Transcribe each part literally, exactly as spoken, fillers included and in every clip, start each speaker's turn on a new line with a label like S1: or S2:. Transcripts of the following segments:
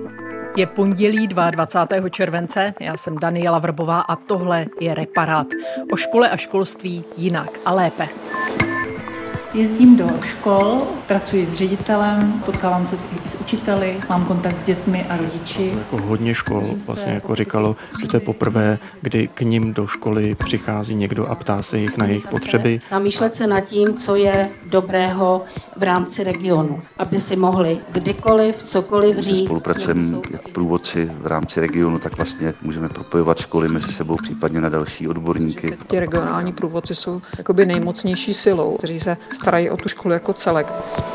S1: Je pondělí dvacátého druhého července, já jsem Daniela Vrbová a tohle je Reparát. O škole a školství jinak a lépe.
S2: Jezdím do škol, pracuji s ředitelem, potkávám se s, s učiteli, mám kontakt s dětmi a rodiči.
S3: Jako hodně škol vlastně jako říkalo, že to je poprvé, kdy k nim do školy přichází někdo a ptá se jich na jejich potřeby.
S4: Zamýšlet se nad tím, co je dobrého v rámci regionu, aby si mohli kdykoliv, cokoliv říct.
S5: Spolupracujeme jako průvodci v rámci regionu, tak vlastně můžeme propojovat školy mezi sebou, případně na další odborníky.
S6: Ti regionální průvodci jsou jakoby nejmocnější silou, kteří se starají o tu školu jako celek.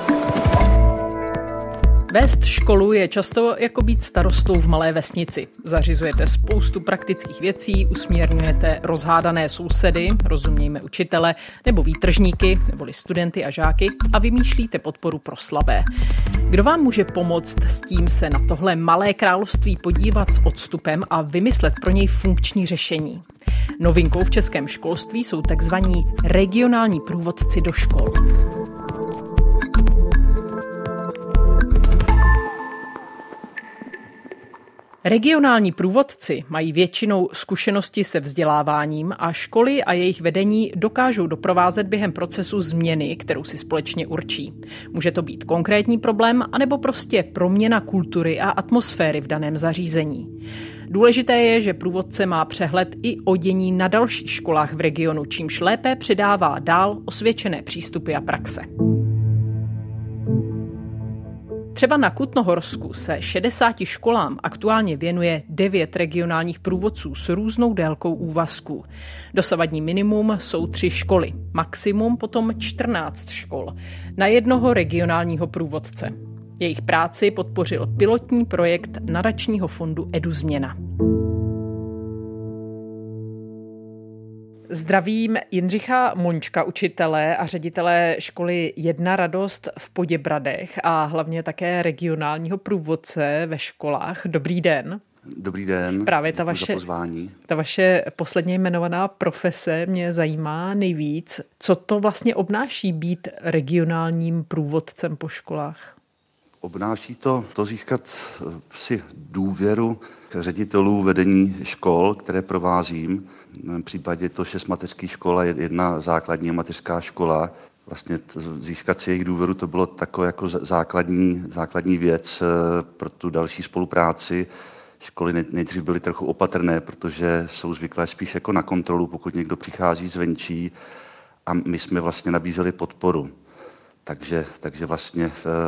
S1: Vést školu je často jako být starostou v malé vesnici. Zařizujete spoustu praktických věcí, usměrňujete rozhádané sousedy, rozumějme učitele, nebo výtržníky, neboli studenty a žáky a vymýšlíte podporu pro slabé. Kdo vám může pomoct s tím se na tohle malé království podívat s odstupem a vymyslet pro něj funkční řešení? Novinkou v českém školství jsou takzvaní regionální průvodci do škol. Regionální průvodci mají většinou zkušenosti se vzděláváním a školy a jejich vedení dokážou doprovázet během procesu změny, kterou si společně určí. Může to být konkrétní problém, anebo prostě proměna kultury a atmosféry v daném zařízení. Důležité je, že průvodce má přehled i o dění na dalších školách v regionu, čímž lépe předává dál osvědčené přístupy a praxe. Třeba na Kutnohorsku se šedesáti školám aktuálně věnuje devět regionálních průvodců s různou délkou úvazků. Dosavadní minimum jsou tři školy, maximum potom čtrnáct škol na jednoho regionálního průvodce. Jejich práci podpořil pilotní projekt nadačního fondu EduZměna. Zdravím Jindřicha Mončka, učitele a ředitele školy Jedna radost v Poděbradech a hlavně také regionálního průvodce ve školách. Dobrý den.
S5: Dobrý den,
S1: právě ta vaše, ta vaše posledně jmenovaná profese mě zajímá nejvíc. Co to vlastně obnáší být regionálním průvodcem po školách?
S5: Obnáší to, to získat si důvěru ředitelů vedení škol, které provázím. V případě to šest mateřských škol a jedna základní mateřská škola. Vlastně získat si jejich důvěru, to bylo takové jako základní, základní věc pro tu další spolupráci. Školy nejdřív byly trochu opatrné, protože jsou zvyklé spíš jako na kontrolu, pokud někdo přichází zvenčí, a my jsme vlastně nabízeli podporu. Takže, takže vlastně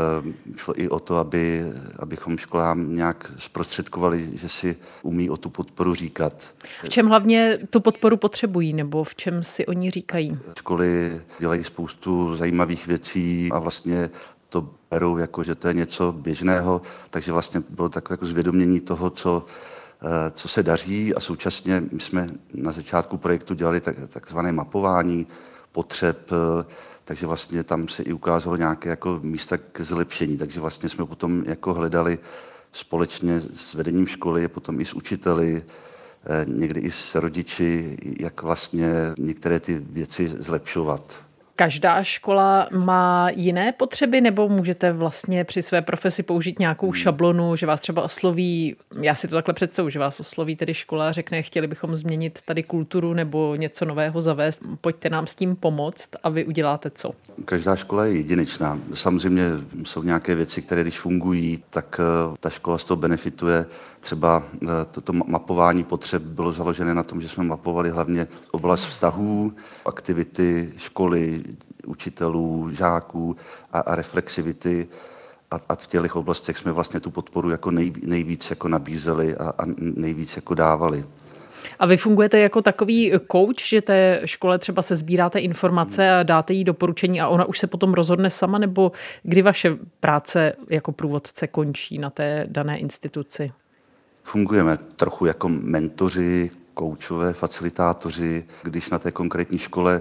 S5: šlo i o to, aby, abychom školám nějak zprostředkovali, že si umí o tu podporu říkat.
S1: V čem hlavně tu podporu potřebují, nebo v čem si oni říkají?
S5: Školy dělají spoustu zajímavých věcí a vlastně to berou jako, že to je něco běžného, takže vlastně bylo takové jako zvědomění toho, co, co se daří, a současně my jsme na začátku projektu dělali tak, takzvané mapování potřeb, takže vlastně tam se i ukázalo nějaké jako místa k zlepšení, takže vlastně jsme potom jako hledali společně s vedením školy, potom i s učiteli, někdy i s rodiči, jak vlastně některé ty věci zlepšovat.
S1: Každá škola má jiné potřeby, nebo můžete vlastně při své profesi použít nějakou šablonu, že vás třeba osloví, já si to takhle představuji, že vás osloví tedy škola a řekne, chtěli bychom změnit tady kulturu nebo něco nového zavést, pojďte nám s tím pomoct, a vy uděláte co?
S5: Každá škola je jedinečná. Samozřejmě jsou nějaké věci, které když fungují, tak ta škola z toho benefituje. Třeba toto mapování potřeb bylo založené na tom, že jsme mapovali hlavně oblast vztahů, aktivity školy, učitelů, žáků a, a reflexivity. A, a v těch oblastech jsme vlastně tu podporu jako nej, nejvíc jako nabízeli a, a nejvíc jako dávali.
S1: A vy fungujete jako takový coach, že té škole třeba se sbíráte informace a dáte jí doporučení a ona už se potom rozhodne sama, nebo kdy vaše práce jako průvodce končí na té dané instituci?
S5: Fungujeme trochu jako mentoři, koučové, facilitátoři. Když na té konkrétní škole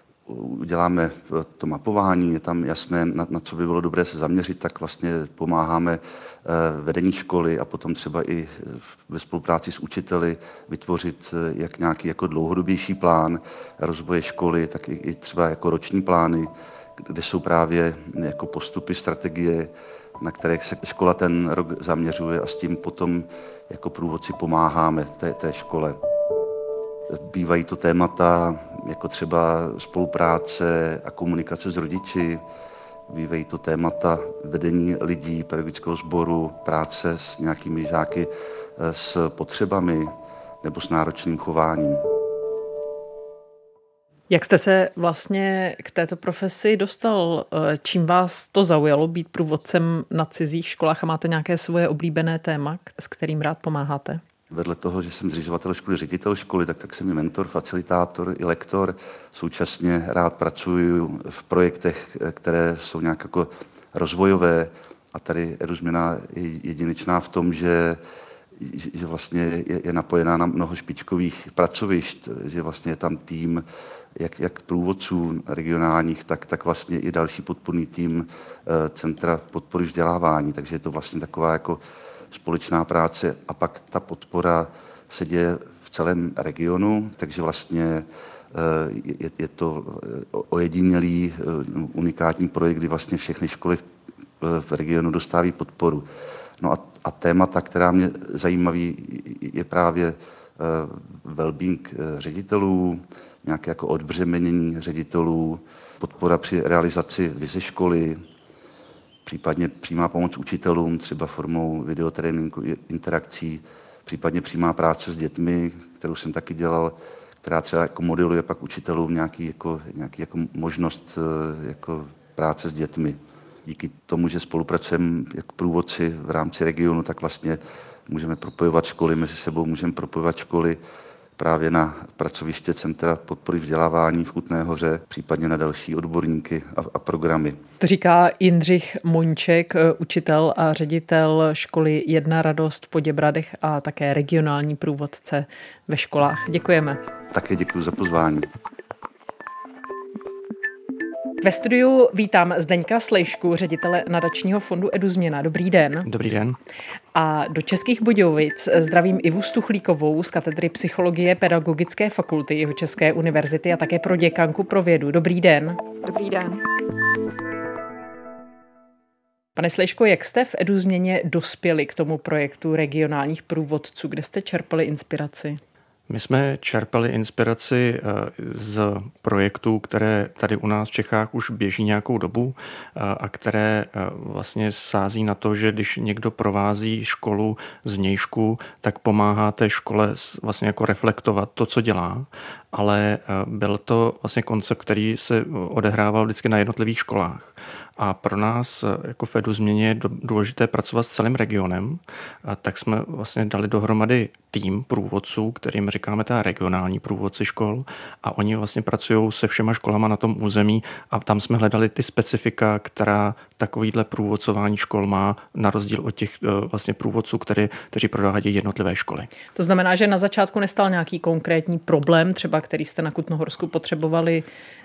S5: uděláme to mapování, je tam jasné, na, na co by bylo dobré se zaměřit, tak vlastně pomáháme vedení školy a potom třeba i ve spolupráci s učiteli vytvořit jak nějaký jako dlouhodobější plán rozvoje školy, tak i, i třeba jako roční plány, kde jsou právě jako postupy, strategie, na které se škola ten rok zaměřuje a s tím potom jako průvodci pomáháme té, té škole. Bývají to témata jako třeba spolupráce a komunikace s rodiči, bývají to témata vedení lidí, pedagogického sboru, práce s nějakými žáky s potřebami nebo s náročným chováním.
S1: Jak jste se vlastně k této profesi dostal? Čím vás to zaujalo být průvodcem na cizích školách a máte nějaké svoje oblíbené téma, s kterým rád pomáháte?
S5: Vedle toho, že jsem zřizovatel školy, ředitel školy, tak, tak jsem i mentor, facilitátor i lektor. Současně rád pracuji v projektech, které jsou nějak jako rozvojové. A tady Eduzměna je jedinečná v tom, že, že vlastně je, je napojená na mnoho špičkových pracovišť, že vlastně je tam tým jak, jak průvodců regionálních, tak, tak vlastně i další podporný tým Centra podpory vzdělávání. Takže je to vlastně taková jako společná práce a pak ta podpora se děje v celém regionu, takže vlastně je, je to ojedinělý unikátní projekt, kdy vlastně všechny školy v regionu dostávají podporu. No a, a témata, která mě zajímaví, je právě well-being ředitelů, nějaké jako odbřemenění ředitelů, podpora při realizaci vize školy, případně přímá pomoc učitelům, třeba formou videotréninku, interakcí, případně přímá práce s dětmi, kterou jsem taky dělal, která třeba jako modeluje pak učitelům nějaký jako, nějaký jako možnost jako práce s dětmi. Díky tomu, že spolupracujeme jako průvodci v rámci regionu, tak vlastně můžeme propojovat školy mezi sebou, můžeme propojovat školy právě na pracoviště Centra podpory vzdělávání v Kutné Hoře, případně na další odborníky a, a programy.
S1: To říká Jindřich Moňček, učitel a ředitel školy Jedna radost v Poděbradech a také regionální průvodce ve školách. Děkujeme.
S5: Také děkuji za pozvání.
S1: Ve studiu vítám Zdeňka Slejšku, ředitele nadačního fondu Eduzměna. Dobrý den.
S3: Dobrý den.
S1: A do Českých Budějovic zdravím Ivu Stuchlíkovou z katedry psychologie Pedagogické fakulty Jihočeské univerzity a také proděkanku pro vědu. Dobrý den.
S6: Dobrý den.
S1: Pane Slejško, jak jste v Eduzměně dospěli k tomu projektu regionálních průvodců, kde jste čerpali inspiraci?
S3: My jsme čerpali inspiraci z projektů, které tady u nás v Čechách už běží nějakou dobu a které vlastně sází na to, že když někdo provází školu zvnějšku, tak pomáhá té škole vlastně jako reflektovat to, co dělá. Ale byl to vlastně koncept, který se odehrával vždycky na jednotlivých školách. A pro nás jako v Eduzměně je důležité pracovat s celým regionem, a tak jsme vlastně dali dohromady tým průvodců, kterým říkáme ta regionální průvodci škol, a oni vlastně pracují se všema školama na tom území a tam jsme hledali ty specifika, která takovýhle průvodcování škol má, na rozdíl od těch vlastně průvodců, který, kteří provádějí jednotlivé školy.
S1: To znamená, že na začátku nestal nějaký konkrétní problém, třeba který jste na Kutnohorsku potřebovali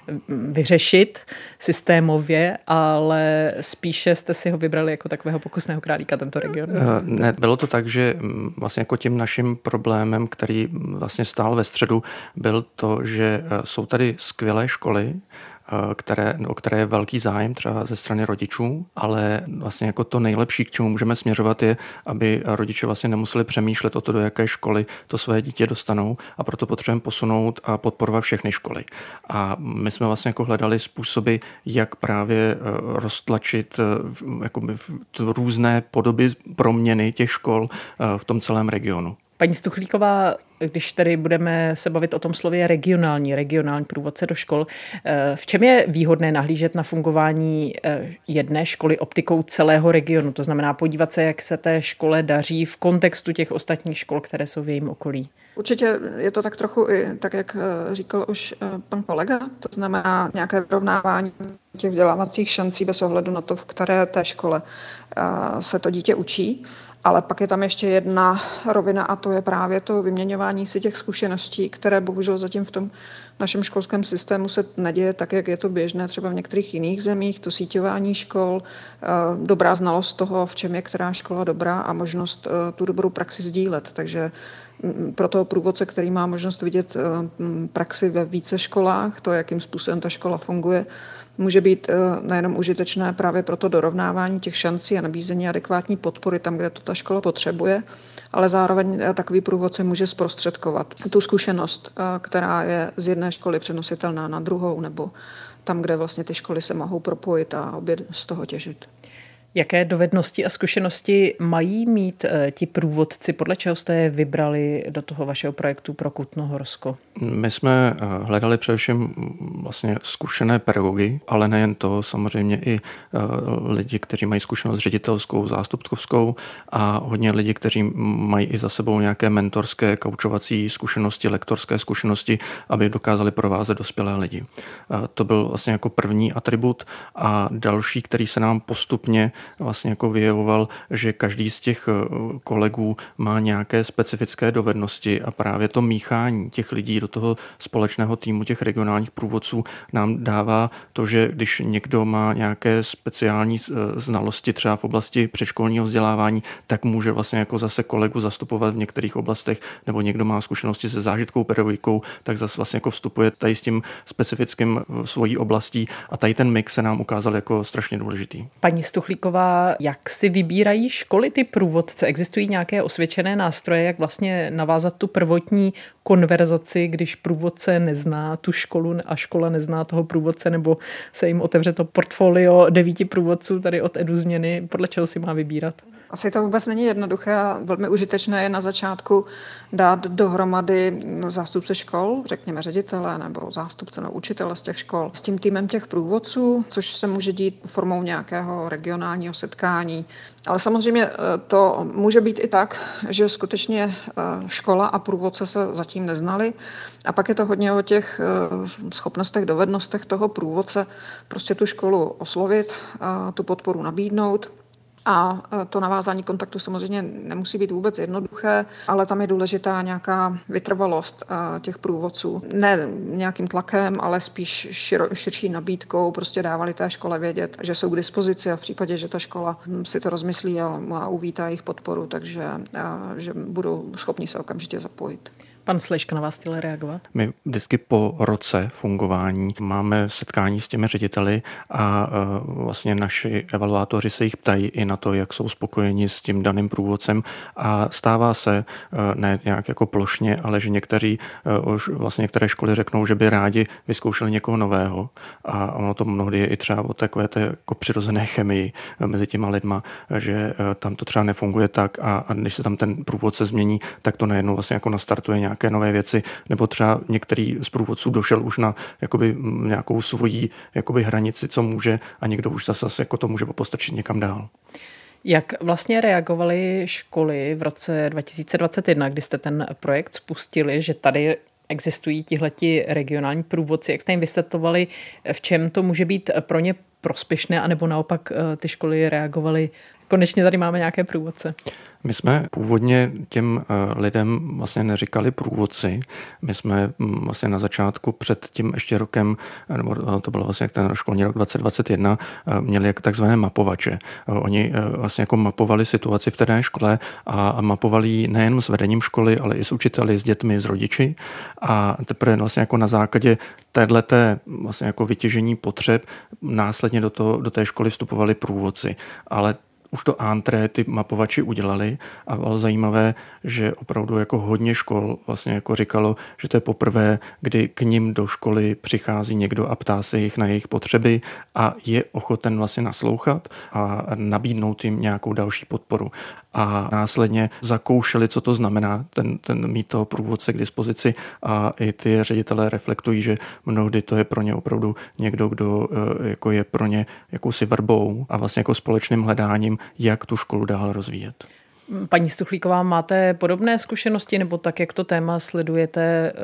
S1: vyřešit systémově, ale spíše jste si ho vybrali jako takového pokusného králíka, tento region.
S3: Ne, bylo to tak, že vlastně jako tím naším problémem, který vlastně stál ve středu, byl to, že jsou tady skvělé školy, které, o které je velký zájem třeba ze strany rodičů, ale vlastně jako to nejlepší, k čemu můžeme směřovat, je, aby rodiče vlastně nemuseli přemýšlet o to, do jaké školy to své dítě dostanou, a proto potřebujeme posunout a podporovat všechny školy. A my jsme vlastně jako hledali způsoby, jak právě roztlačit jakoby různé podoby proměny těch škol v tom celém regionu.
S1: Paní Stuchlíková, když tady budeme se bavit o tom slově regionální, regionální průvodce do škol, v čem je výhodné nahlížet na fungování jedné školy optikou celého regionu? To znamená podívat se, jak se té škole daří v kontextu těch ostatních škol, které jsou v jejím okolí.
S6: Určitě je to tak trochu i tak, jak říkal už pan kolega, to znamená nějaké vyrovnávání těch vzdělávacích šancí bez ohledu na to, v které té škole se to dítě učí. Ale pak je tam ještě jedna rovina a to je právě to vyměňování si těch zkušeností, které bohužel zatím v tom našem školském systému se neděje tak, jak je to běžné třeba v některých jiných zemích, to síťování škol, dobrá znalost toho, v čem je která škola dobrá a možnost tu dobrou praxi sdílet. Takže pro toho průvodce, který má možnost vidět praxi ve více školách, to, jakým způsobem ta škola funguje, může být nejenom užitečné právě pro to dorovnávání těch šancí a nabízení adekvátní podpory tam, kde to ta škola potřebuje, ale zároveň takový průvodce může zprostředkovat tu zkušenost, která je z jedné školy přenositelná na druhou, nebo tam, kde vlastně ty školy se mohou propojit a obě z toho těžit.
S1: Jaké dovednosti a zkušenosti mají mít ti průvodci? Podle čeho jste je vybrali do toho vašeho projektu pro Kutnohorsko?
S3: My jsme hledali především vlastně zkušené pedagogy, ale nejen to, samozřejmě i lidi, kteří mají zkušenost ředitelskou, zástupcovskou a hodně lidí, kteří mají i za sebou nějaké mentorské, koučovací zkušenosti, lektorské zkušenosti, aby dokázali provázet dospělé lidi. To byl vlastně jako první atribut a další, který se nám postupně vlastně jako vyjevoval, že každý z těch kolegů má nějaké specifické dovednosti a právě to míchání těch lidí do toho společného týmu těch regionálních průvodců nám dává to, že když někdo má nějaké speciální znalosti třeba v oblasti předškolního vzdělávání, tak může vlastně jako zase kolegu zastupovat v některých oblastech, nebo někdo má zkušenosti se zážitkovou pedagogikou, tak zase vlastně jako vstupuje tady s tím specifickým svojí oblastí a tady ten mix se nám ukázal jako strašně důležitý.
S1: Paní Stuchlíková, jak si vybírají školy ty průvodce? Existují nějaké osvědčené nástroje, jak vlastně navázat tu prvotní konverzaci, když průvodce nezná tu školu a škola nezná toho průvodce, nebo se jim otevře to portfolio devíti průvodců tady od EduZměny? Podle čeho si má vybírat?
S6: Asi to vůbec není jednoduché a velmi užitečné je na začátku dát dohromady zástupce škol, řekněme ředitele nebo zástupce nebo učitele z těch škol, s tím týmem těch průvodců, což se může dít formou nějakého regionálního setkání. Ale samozřejmě to může být i tak, že skutečně škola a průvodce se zatím neznali a pak je to hodně o těch schopnostech, dovednostech toho průvodce prostě tu školu oslovit, tu podporu nabídnout. A to navázání kontaktu samozřejmě nemusí být vůbec jednoduché, ale tam je důležitá nějaká vytrvalost těch průvodců. Ne nějakým tlakem, ale spíš širo, širší nabídkou, prostě dávali té škole vědět, že jsou k dispozici a v případě, že ta škola si to rozmyslí a, a uvítá jejich podporu, takže a, že budou schopni se okamžitě zapojit.
S1: Pan Slejška na vás chtěl reagovat?
S3: My vždycky po roce fungování máme setkání s těmi řediteli a vlastně naši evaluátoři se jich ptají i na to, jak jsou spokojeni s tím daným průvodcem a stává se, ne nějak jako plošně, ale že někteří, vlastně některé školy řeknou, že by rádi vyzkoušeli někoho nového a ono to mnohdy je i třeba o takové té jako přirozené chemii mezi těma lidma, že tam to třeba nefunguje tak a, a když se tam ten průvodce změní, tak to najednou vlastně jako nastartuje nějak nějaké nové věci, nebo třeba některý z průvodců došel už na jakoby nějakou svoji jakoby hranici, co může a někdo už zase jako to může postrčit někam dál.
S1: Jak vlastně reagovaly školy v roce dva tisíce dvacet jedna, kdy jste ten projekt spustili, že tady existují tihleti regionální průvodci, jak jste jim vysvětlovali, v čem to může být pro ně prospěšné, anebo naopak ty školy reagovaly, konečně tady máme nějaké průvodce?
S3: My jsme původně těm lidem vlastně neříkali průvodci. My jsme vlastně na začátku před tím ještě rokem, nebo to bylo vlastně ten školní rok dvacet dvacet jedna, měli jak takzvané mapovače. Oni vlastně jako mapovali situaci v té škole a mapovali ji nejen s vedením školy, ale i s učiteli, s dětmi, s rodiči. A teprve vlastně jako na základě téhleté vlastně jako vytěžení potřeb následně do, toho, do té školy vstupovali průvodci. Ale už to antré ty mapovači udělali a bylo zajímavé, že opravdu jako hodně škol vlastně jako říkalo, že to je poprvé, kdy k nim do školy přichází někdo a ptá se jich na jejich potřeby a je ochoten vlastně naslouchat a nabídnout jim nějakou další podporu. A následně zakoušeli, co to znamená ten, ten mít toho průvodce k dispozici a i ty ředitelé reflektují, že mnohdy to je pro ně opravdu někdo, kdo jako je pro ně jakousi vrbou a vlastně jako společným hledáním, jak tu školu dál rozvíjet.
S1: Paní Stuchlíková, máte podobné zkušenosti, nebo tak, jak to téma sledujete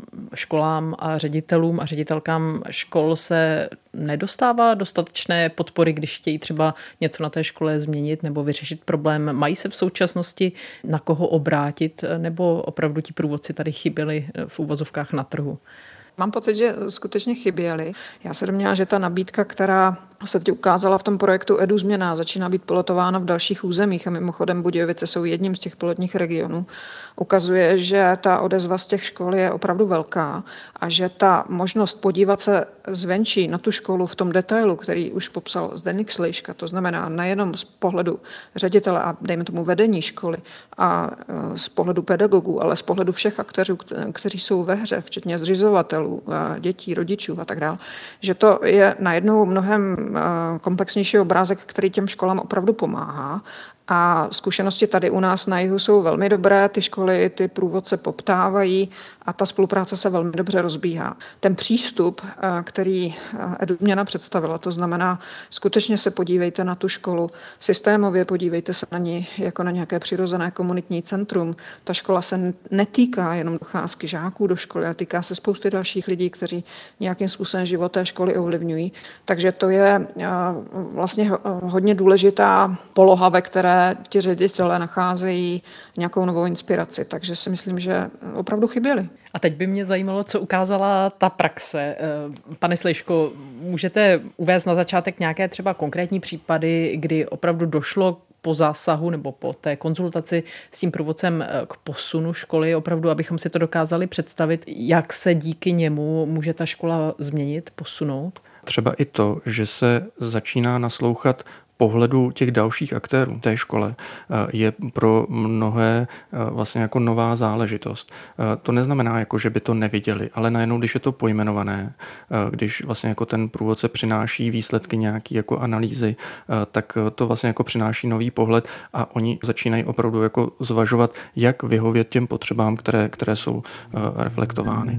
S1: školám a ředitelům a ředitelkám škol, se nedostává dostatečné podpory, když chtějí třeba něco na té škole změnit nebo vyřešit problém? Mají se v současnosti na koho obrátit, nebo opravdu ti průvodci tady chyběli v uvozovkách na trhu?
S6: Mám pocit, že skutečně chyběly. Já se domnívám, že ta nabídka, která se teď ukázala v tom projektu Edu Změna, začíná být pilotována v dalších územích a mimochodem Budějovice jsou jedním z těch pilotních regionů, ukazuje, že ta odezva z těch škol je opravdu velká a že ta možnost podívat se zvenčí na tu školu v tom detailu, který už popsal Zdeněk Slejška, to znamená nejenom z pohledu ředitele a dejme tomu vedení školy a z pohledu pedagogů, ale z pohledu všech aktérů, kteří jsou ve hře, včetně zřizovatelů, dětí, rodičů a tak dále, že to je najednou mnohem komplexnější obrázek, který těm školám opravdu pomáhá. A zkušenosti tady u nás na jihu jsou velmi dobré, ty školy, ty průvodce poptávají a ta spolupráce se velmi dobře rozbíhá. Ten přístup, který Edu Změna představila, to znamená, skutečně se podívejte na tu školu, systémově podívejte se na ní jako na nějaké přirozené komunitní centrum. Ta škola se netýká jenom docházky žáků do školy, ale týká se spousty dalších lidí, kteří nějakým způsobem život té školy ovlivňují. Takže to je vlastně hodně důležitá poloha, ve které ti ředitelé nacházejí nějakou novou inspiraci, takže si myslím, že opravdu chyběli.
S1: A teď by mě zajímalo, co ukázala ta praxe. Pane Slejško, můžete uvést na začátek nějaké třeba konkrétní případy, kdy opravdu došlo po zásahu nebo po té konzultaci s tím průvodcem k posunu školy, opravdu, abychom si to dokázali představit, jak se díky němu může ta škola změnit, posunout?
S3: Třeba i to, že se začíná naslouchat pohledu těch dalších aktérů té škole, je pro mnohé vlastně jako nová záležitost. To neznamená, jako, že by to neviděli, ale najednou, když je to pojmenované, když vlastně jako ten průvodce přináší výsledky nějaké jako analýzy, tak to vlastně jako přináší nový pohled a oni začínají opravdu jako zvažovat, jak vyhovět těm potřebám, které, které jsou reflektovány.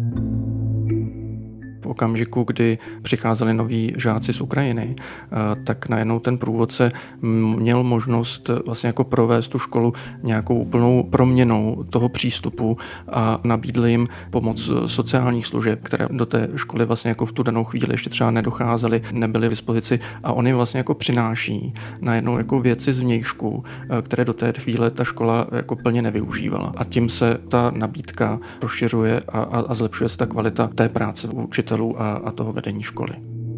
S3: V okamžiku, kdy přicházeli noví žáci z Ukrajiny, tak najednou ten průvodce měl možnost vlastně jako provést tu školu nějakou úplnou proměnou toho přístupu a nabídl jim pomoc sociálních služeb, které do té školy vlastně jako v tu danou chvíli ještě třeba nedocházely, nebyly v dispozici a on jim vlastně jako přináší najednou jako věci zvnějšku, které do té chvíle ta škola jako plně nevyužívala. A tím se ta nabídka rozšiřuje a, a, a zlepšuje se ta kvalita té práce učitelů A, a toho vedení školy.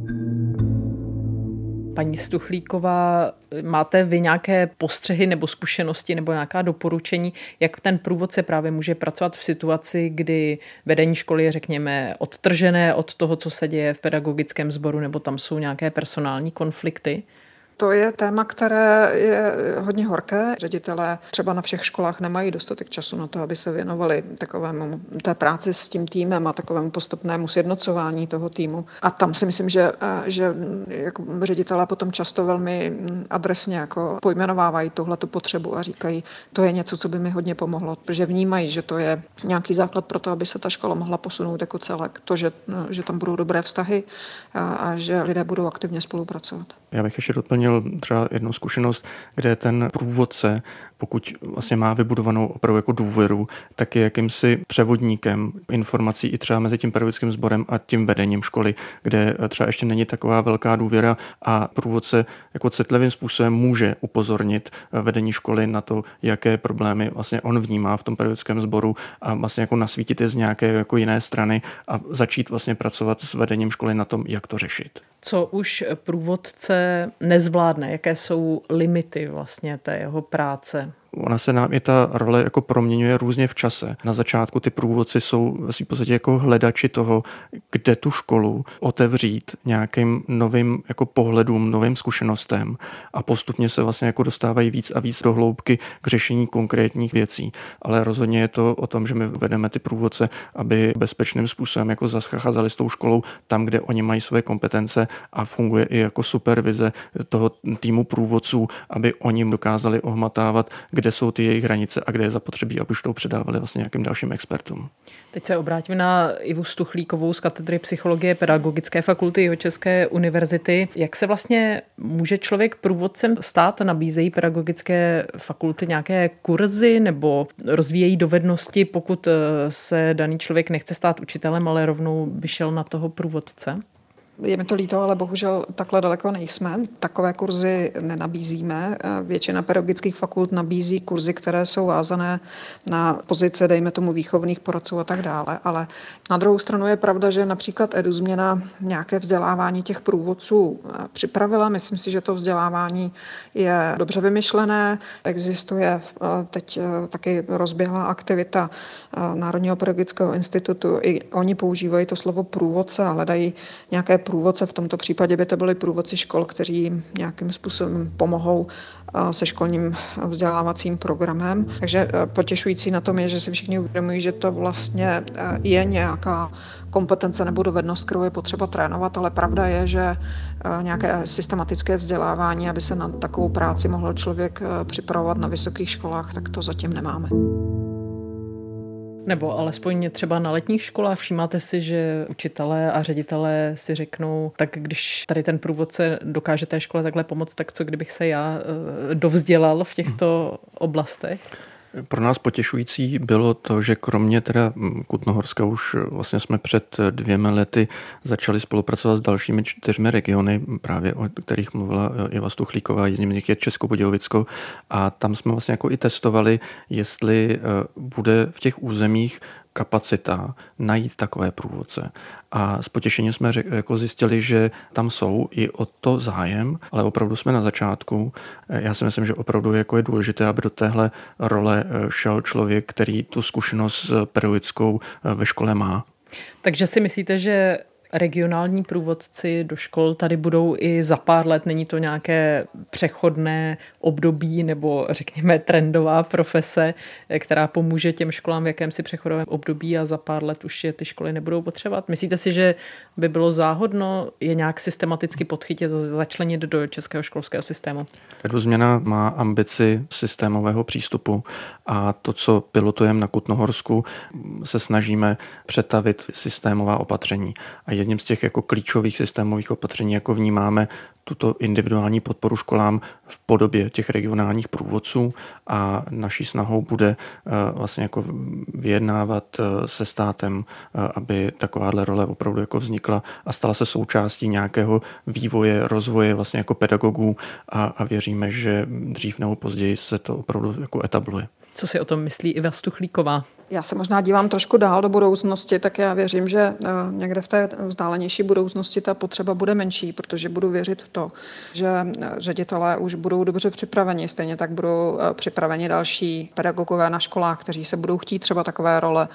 S1: Paní Stuchlíková, máte vy nějaké postřehy nebo zkušenosti nebo nějaká doporučení, jak ten průvodce právě může pracovat v situaci, kdy vedení školy je, řekněme, odtržené od toho, co se děje v pedagogickém sboru, nebo tam jsou nějaké personální konflikty?
S6: To je téma, které je hodně horké. Ředitelé třeba na všech školách nemají dostatek času na to, aby se věnovali takovému té práci s tím týmem a takovému postupnému sjednocování toho týmu. A tam si myslím, že, že jako ředitelé potom často velmi adresně jako pojmenovávají tuhletu potřebu a říkají, to je něco, co by mi hodně pomohlo, protože vnímají, že to je nějaký základ pro to, aby se ta škola mohla posunout jako celek. To, že, že tam budou dobré vztahy a, a že lidé budou aktivně spolupracovat.
S3: Já bych ještě doplnil třeba jednu zkušenost, kde ten průvodce, pokud vlastně má vybudovanou opravdu jako důvěru, tak je jakýmsi převodníkem informací i třeba mezi tím pedagogickým sborem a tím vedením školy, kde třeba ještě není taková velká důvěra a průvodce jako citlivým způsobem může upozornit vedení školy na to, jaké problémy vlastně on vnímá v tom pedagogickém sboru a vlastně jako nasvítit je z nějaké jako jiné strany a začít vlastně pracovat s vedením školy na tom, jak to řešit.
S1: Co už průvodce nezvládne? Jaké jsou limity vlastně té jeho práce?
S3: Ona se nám i ta role jako proměňuje různě v čase. Na začátku ty průvodci jsou v podstatě jako hledači toho, kde tu školu otevřít nějakým novým jako pohledům, novým zkušenostem a postupně se vlastně jako dostávají víc a víc do hloubky k řešení konkrétních věcí. Ale rozhodně je to o tom, že my vedeme ty průvodce, aby bezpečným způsobem jako zacházeli s tou školou tam, kde oni mají své kompetence a funguje i jako supervize toho týmu průvodců, aby oni dokázali ohmatávat, kde kde jsou ty jejich hranice a kde je zapotřebí, aby už to předávali vlastně nějakým dalším expertům.
S1: Teď se obrátím na Ivu Stuchlíkovou z katedry psychologie Pedagogické fakulty Jihočeské univerzity. Jak se vlastně může člověk průvodcem stát? Nabízejí pedagogické fakulty nějaké kurzy nebo rozvíjejí dovednosti, pokud se daný člověk nechce stát učitelem, ale rovnou by šel na toho průvodce?
S6: Je mi to líto, ale bohužel takhle daleko nejsme. Takové kurzy nenabízíme. Většina pedagogických fakult nabízí kurzy, které jsou vázané na pozice, dejme tomu, výchovných poradců a tak dále. Ale na druhou stranu je pravda, že například EduZměna nějaké vzdělávání těch průvodců připravila. Myslím si, že to vzdělávání je dobře vymyšlené. Existuje teď taky rozběhlá aktivita Národního pedagogického institutu. I oni používají to slovo průvodce a hledají nějaké průvodce. V tomto případě by to byli průvodci škol, kteří nějakým způsobem pomohou se školním vzdělávacím programem. Takže potěšující na tom je, že si všichni uvědomují, že to vlastně je nějaká kompetence nebo dovednost, kterou je potřeba trénovat, ale pravda je, že nějaké systematické vzdělávání, aby se na takovou práci mohl člověk připravovat na vysokých školách, tak to zatím nemáme.
S1: Nebo alespoň třeba na letních školách všímáte si, že učitelé a ředitelé si řeknou, tak když tady ten průvodce dokáže té škole takhle pomoct, tak co kdybych se já dovzdělal v těchto oblastech?
S3: Pro nás potěšující bylo to, že kromě teda Kutnohorska už vlastně jsme před dvěma lety začali spolupracovat s dalšími čtyřmi regiony, právě o kterých mluvila Iva Stuchlíková, jedním z nich je Českobudějovicko, a tam jsme vlastně jako i testovali, jestli bude v těch územích kapacita najít takové průvodce. A s potěšením jsme jako zjistili, že tam jsou i o to zájem, ale opravdu jsme na začátku. Já si myslím, že opravdu jako je důležité, aby do téhle role šel člověk, který tu zkušenost pedagogickou ve škole má.
S1: Takže si myslíte, že regionální průvodci do škol tady budou i za pár let? Není to nějaké přechodné období nebo řekněme trendová profese, která pomůže těm školám v jakémsi přechodovém období a za pár let už je ty školy nebudou potřebovat? Myslíte si, že by bylo záhodno je nějak systematicky podchytit a začlenit do českého školského systému? EduZměna
S3: má ambici systémového přístupu a to, co pilotujeme na Kutnohorsku, se snažíme přetavit systémová opatření. A jedním z těch jako klíčových systémových opatření, jako vnímáme tuto individuální podporu školám v podobě těch regionálních průvodců, a naší snahou bude vlastně jako vyjednávat se státem, aby takováhle role opravdu jako vznikla a stala se součástí nějakého vývoje, rozvoje vlastně jako pedagogů, a, a věříme, že dřív nebo později se to opravdu jako etabluje.
S1: Co si o tom myslí Iva Stuchlíková?
S6: Já se možná dívám trošku dál do budoucnosti, tak já věřím, že někde v té vzdálenější budoucnosti ta potřeba bude menší, protože budu věřit v to, že ředitelé už budou dobře připraveni, stejně tak budou připraveni další pedagogové na školách, kteří se budou chtít třeba takové role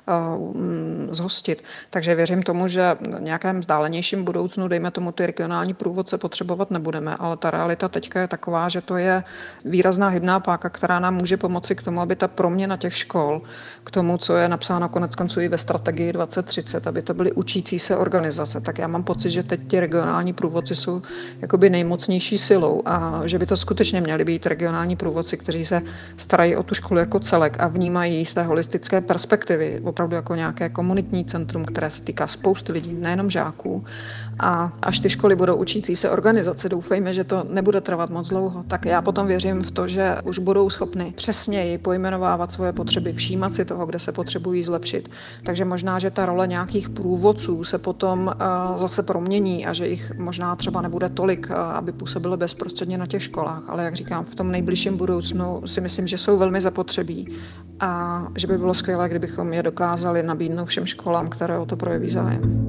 S6: zhostit. Takže věřím tomu, že v nějakém vzdálenějším budoucnu, dejme tomu, ty regionální průvodce potřebovat nebudeme, ale ta realita teďka je taková, že to je výrazná hybná páka, která nám může pomoci k tomu, aby ta proměna těch škol, k tomu, co je napsáno konec konců i ve strategii dvacet třicet, aby to byly učící se organizace. Tak já mám pocit, že teď ti regionální průvodci jsou jakoby nejmocnější silou a že by to skutečně měli být regionální průvodci, kteří se starají o tu školu jako celek a vnímají z té holistické perspektivy, opravdu jako nějaké komunitní centrum, které se týká spousty lidí, nejenom žáků. A až ty školy budou učící se organizace, doufejme, že to nebude trvat moc dlouho, tak já potom věřím v to, že už budou schopny přesněji pojmenovávat svoje potřeby, všímat si toho, kde se potřebují zlepšit. Takže možná, že ta role nějakých průvodců se potom uh, zase promění a že jich možná třeba nebude tolik, uh, aby působily bezprostředně na těch školách, ale jak říkám, v tom nejbližším budoucnu si myslím, že jsou velmi zapotřebí a že by bylo skvělé, kdybychom je dokázali nabídnout všem školám, které o to projeví zájem.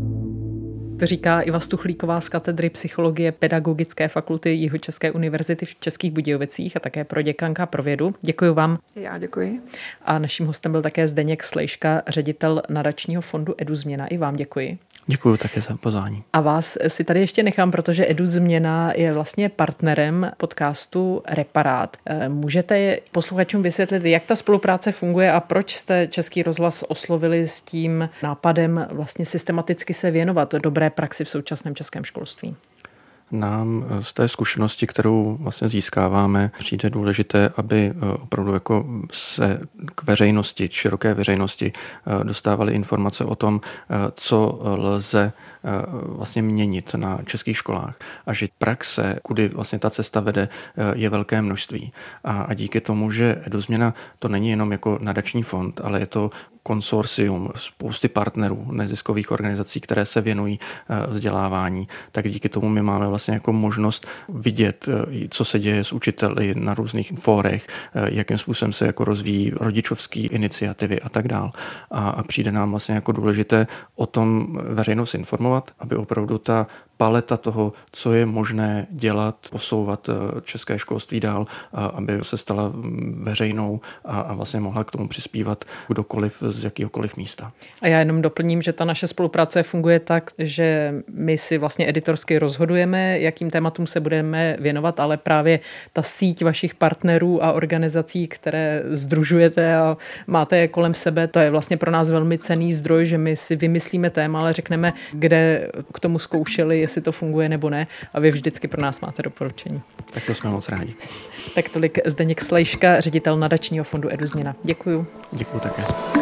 S1: To říká Iva Stuchlíková z katedry psychologie Pedagogické fakulty Jihočeské univerzity v Českých Budějovicích a také proděkanka pro vědu. Děkuji vám.
S6: Já děkuji.
S1: A naším hostem byl také Zdeněk Slejška, ředitel nadačního fondu EduZměna. I vám děkuji.
S3: Děkuji také za pozvání.
S1: A vás si tady ještě nechám, protože EduZměna je vlastně partnerem podcastu Reparát. Můžete posluchačům vysvětlit, jak ta spolupráce funguje a proč jste Český rozhlas oslovili s tím nápadem vlastně systematicky se věnovat dobré praxi v současném českém školství?
S3: Nám z té zkušenosti, kterou vlastně získáváme, přijde důležité, aby opravdu jako se k veřejnosti, široké veřejnosti dostávaly informace o tom, co lze vlastně měnit na českých školách a že praxe, kudy vlastně ta cesta vede, je velké množství. A, a díky tomu, že EduZměna to není jenom jako nadační fond, ale je to konsorcium spousty partnerů, neziskových organizací, které se věnují vzdělávání, tak díky tomu my máme vlastně jako možnost vidět, co se děje s učiteli na různých fórech, jakým způsobem se jako rozvíjí rodičovské iniciativy a tak dál. A, a přijde nám vlastně jako důležité o tom veřejnost informovat, aby opravdu ta paleta toho, co je možné dělat, posouvat české školství dál, aby se stala veřejnou a, a vlastně mohla k tomu přispívat kdokoliv z jakýhokoliv místa.
S1: A já jenom doplním, že ta naše spolupráce funguje tak, že my si vlastně editorsky rozhodujeme, jakým tématům se budeme věnovat, ale právě ta síť vašich partnerů a organizací, které sdružujete a máte je kolem sebe, to je vlastně pro nás velmi cenný zdroj, že my si vymyslíme téma, ale řekneme, kde k tomu zkoušeli, jestli to funguje nebo ne, a vy vždycky pro nás máte doporučení.
S3: Tak to jsme moc rádi.
S1: Tak tolik Zdeněk Slejška, ředitel nadačního fondu EduZměna. Děkuju.
S3: Děkuju také.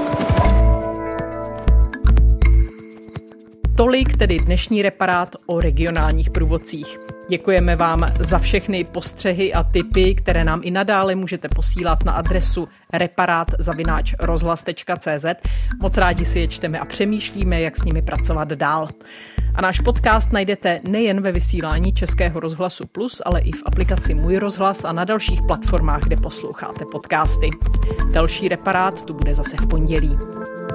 S1: Tolik tedy dnešní reparát o regionálních průvodcích. Děkujeme vám za všechny postřehy a tipy, které nám i nadále můžete posílat na adresu reparát zavináč rozhlas tečka cé zet. Moc rádi si je čteme a přemýšlíme, jak s nimi pracovat dál. A náš podcast najdete nejen ve vysílání Českého rozhlasu Plus, ale i v aplikaci Můj rozhlas a na dalších platformách, kde posloucháte podcasty. Další reparát tu bude zase v pondělí.